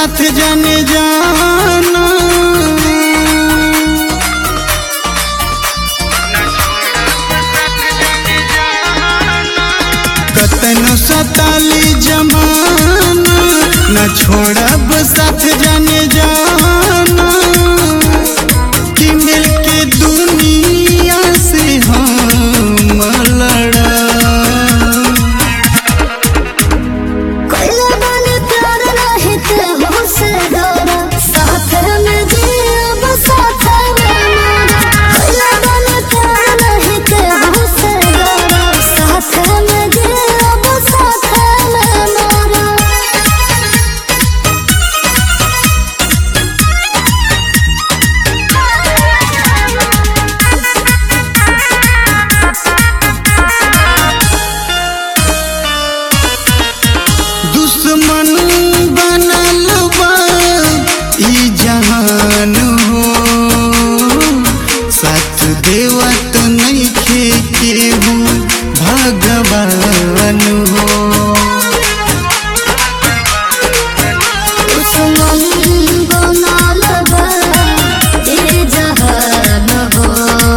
साथ जाने जाना कतनो सताली जमाना न छोड़ब साथ जाने जाना कि मिलके दुनिया से हम लड़ा दुश्मन बनल बा ई जहान हो साथ देवत नइखे केहू भगवान हो दुश्मन बनल बा ई जहान हो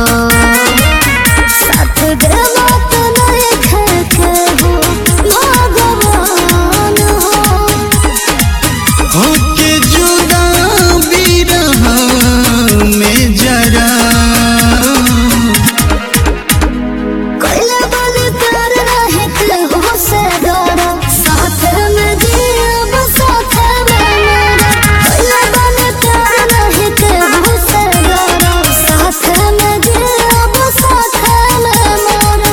साथ देवत नइखे केहू भगवान होके जुदा बिरह में जरा कैला बन कर रहे हो से डरा साथ में जीव साथ में मरा कैला बन कर रहे हो से डरा साथ में जीव साथ में मरा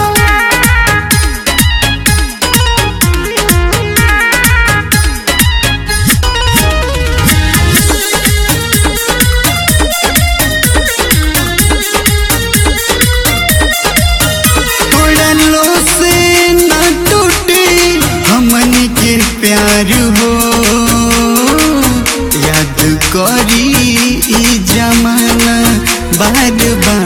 उड़लो से न टूटे हमनी के प्यार हो याद करी ई जमाना बार बार